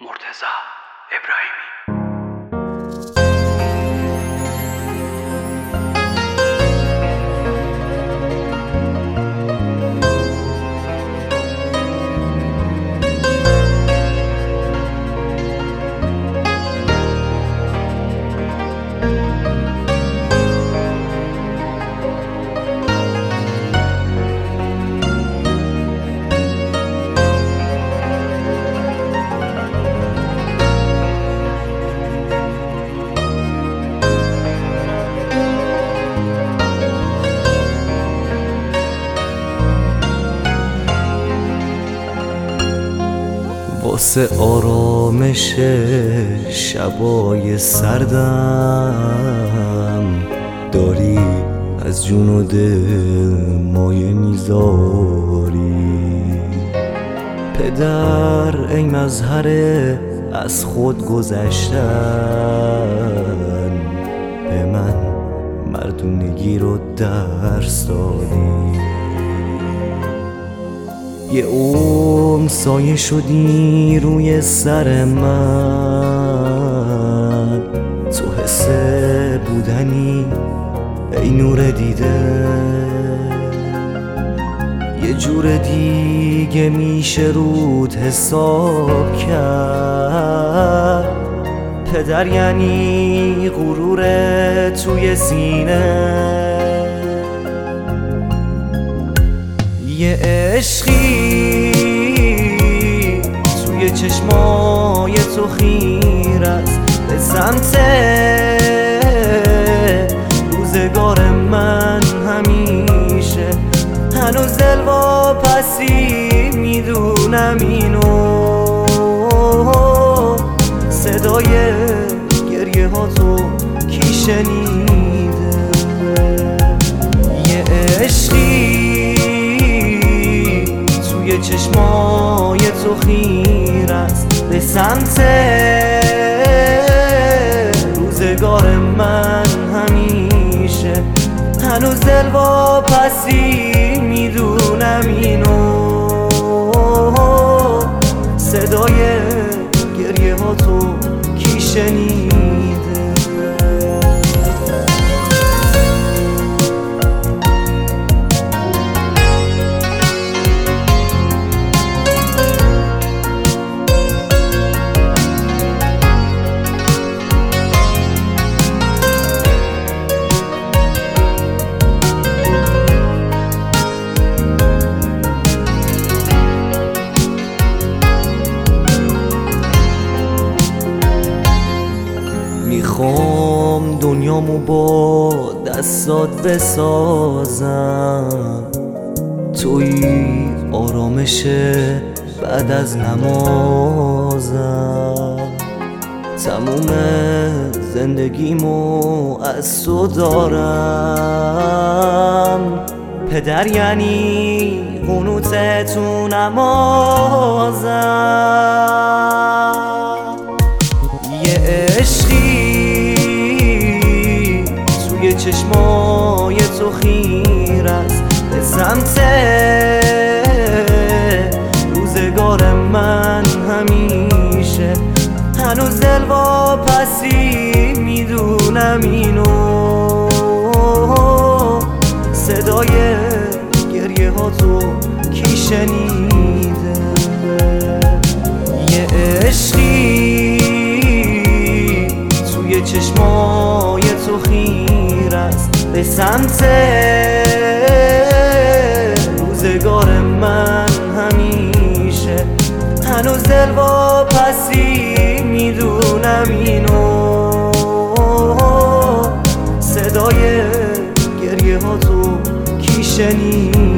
مرتضی ابراهیمی. واسه آرامش شبای سردم داری از جون و دل مایه میذاری. پدر ای مظهر از خود گذشتن، به من مردونگی رو درس دادی. یه عمر سایه شدی روی سر من، تو حس بودنی ای نور دیده. یه جور دیگه میشه رود حساب کرد، پدر یعنی غرور توی سینه. یه عشقی توی چشمای تو خیر است به سمت روزگار من. همیشه هنوز دلواپسی میدونم اینو، صدای گریه ها تو کی شنیده. یه عشقی توی چشمای تو خیر است به سمت روزگار من. همیشه هنوز دلواپسی میدونم اینو، صدای گریه ها تو کی شنیده. میخوام دنیامو با دستات بسازم، توی آرامش بعد از نمازم. تموم زندگیمو از تو دارم، پدر یعنی قنوت تو نمازم. یه عشقی توی چشمای تو خیر است به سمت روزگار من. همیشه هنوز دلواپسی میدونم اینو، صدای گریه ها تو کی شنیده. یه عشقی توی چشمای تو خیر است به سمت روزگار من. همیشه هنوز دلواپسی میدونم اینو، صدای گریه ها تو کی شنیده.